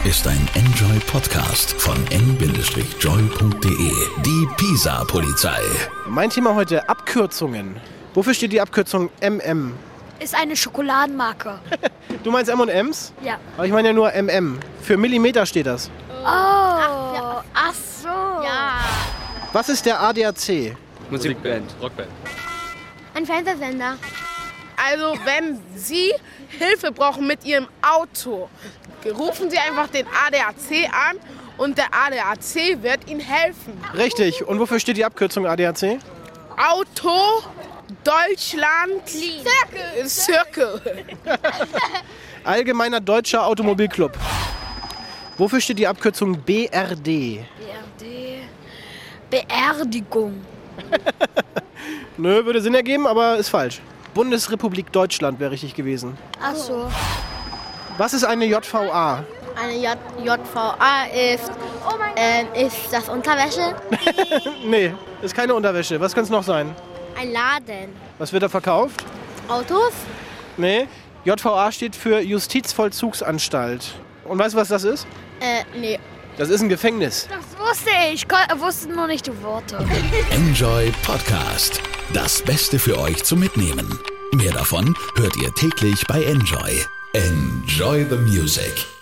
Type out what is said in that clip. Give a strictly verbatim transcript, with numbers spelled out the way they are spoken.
ist ein Enjoy-Podcast von n joy punkt de. Die Pisa-Polizei. Mein Thema heute: Abkürzungen. Wofür steht die Abkürzung M M? Ist eine Schokoladenmarke. Du meinst M und M's? Ja. Aber ich meine ja nur M M. Für Millimeter steht das. Oh. Ach, ja. Ach so. Ja. Was ist der A D A C? Musikband, Rockband. Ein Fernsehsender. Also, wenn Sie Hilfe brauchen mit Ihrem Auto, rufen Sie einfach den A D A C an und der A D A C wird Ihnen helfen. Richtig. Und wofür steht die Abkürzung A D A C? Auto Deutschland Circle. Circle. Allgemeiner Deutscher Automobilclub. Wofür steht die Abkürzung B R D? B R D. Beerdigung. Nö, würde Sinn ergeben, aber ist falsch. Bundesrepublik Deutschland wäre richtig gewesen. Ach so. Was ist eine J V A? Eine J JVA ist, ähm, ist das Unterwäsche. Nee, ist keine Unterwäsche. Was könnte es noch sein? Ein Laden. Was wird da verkauft? Autos. Nee, J V A steht für Justizvollzugsanstalt. Und weißt du, was das ist? Äh, nee. Das ist ein Gefängnis. Das wusste ich. Ich kon- wusste nur nicht die Worte. Enjoy Podcast. Das Beste für euch zum Mitnehmen. Mehr davon hört ihr täglich bei Enjoy. Enjoy the music.